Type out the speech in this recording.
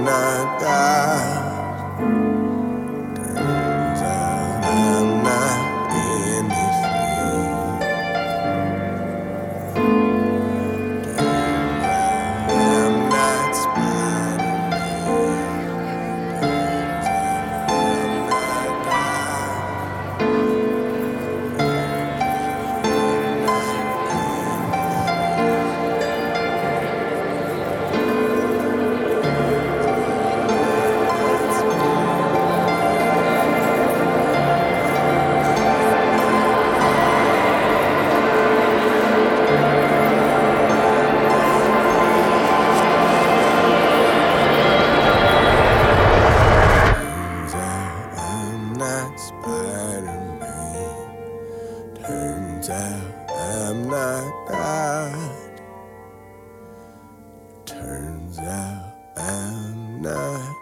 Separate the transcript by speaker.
Speaker 1: not God. Turns out I'm not anything. Turns out I'm not Spider-Man. Turns out I'm not God. Turns out I'm not Spider-Man. Turns out I'm not God. Turns out I'm not